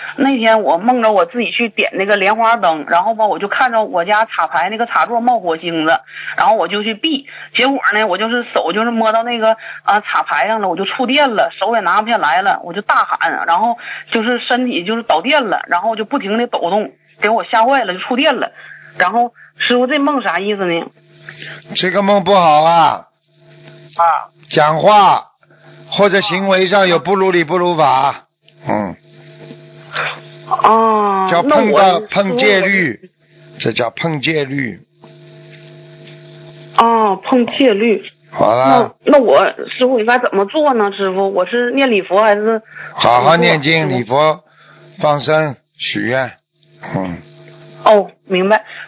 那天我梦着我自己去点那个莲花灯，然后吧我就看着我家插排那个插座冒火星子，然后我就去避，结果呢我就是手就是摸到那个插排上了，我就触电了，手也拿不下来了，我就大喊，然后就是身体就是导电了，然后就不停的抖动，给我吓坏了，就触电了。然后师傅这梦啥意思呢？ 这个梦不好啊，讲话或者行为上有不如理不如法，叫碰戒律，这叫碰戒律。 碰戒律。 好了。 那我师傅应该怎么做呢？师傅，我是念礼佛还是？ 好好念经礼佛，放生许愿。 明白。